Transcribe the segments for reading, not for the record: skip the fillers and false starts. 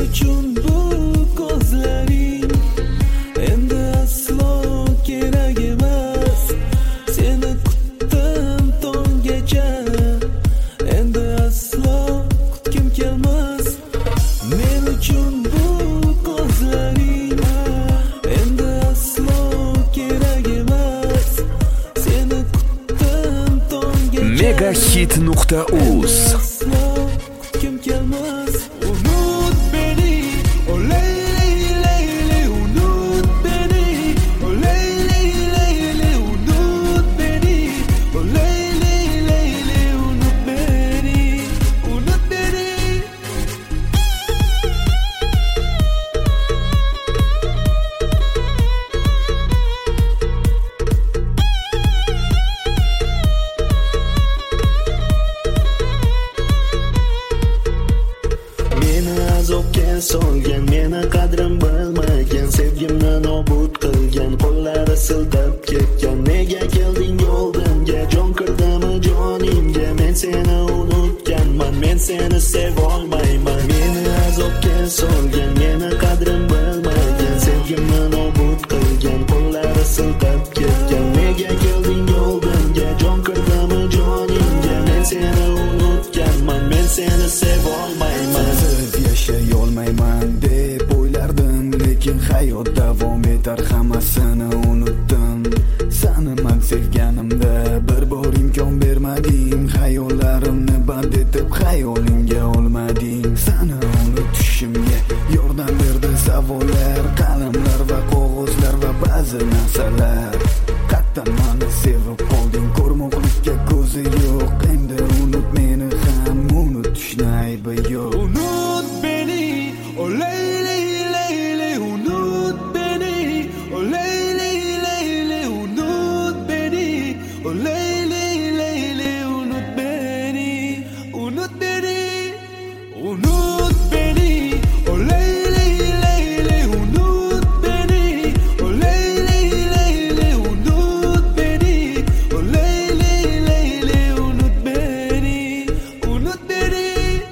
uchun bu ko'zlaring endi aslo kerak emas. Seni kutdim tonggacha, endi aslo kutgim kelmas. Men uchun bu ko'zlaring endi aslo kerak emas. Seni kutdim tonggacha, Megahit.uz. kutgim kelmas. Unut beni, oh Leyli Leyli, unut beni, oh Leyli Leyli, unut beni, oh Leyli Leyli, unut beni, unut beni. Meni azobga solgan, meni qadrim bilmagan, sevgimni nobud qilgan, qo'llari siltab ketgan. Nega kelding oldimga, jon kirdimi jonimga? Men seni unutganman, men seni sevolmayman. Meni azobga solgan, meni qadrim bilmagan, sevgimni nobud qilgan, qo'llari siltab ketgan. Nega kelding oldimga, jon kirdimi jonimga? Men seni unutganman, men seni sevolmayman. Sensiz yashay olmayman deb o'ylardim, lekin hayot davom etar, hammasini unutdim. Seni men sevganimda bir bor imkon bermading, xayollarimni band etib xayolimga olmading. Seni unutishimga yordam berdi savollar, qalamlar va qog'ozlar va ba'zi narsalar. Qattan meni sevib qolding, ko'rmoqlikka ko'zi yo'q. Endi unut meni ham, unutishni aybi yo'q. Unut beni, oh Leyli Leyli, unut beni, oh Leyli Leyli, unut beni, oh Leyli Leyli, unut beni, unut beni, unut beni, oh Leyli Leyli, unut beni, oh Leyli Leyli, unut beni, oh Leyli Leyli, unut beni, unut beni.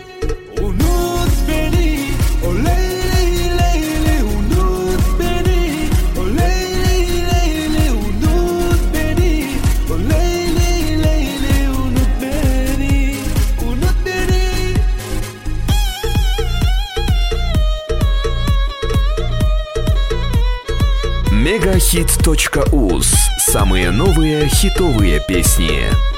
Unut beni, oh Leyli Leyli, unut beni, oh Leyli Leyli, unut beni, oh Leyli Leyli, unut beni, unut beni. Megahit.uz. Самые новые хитовые песни.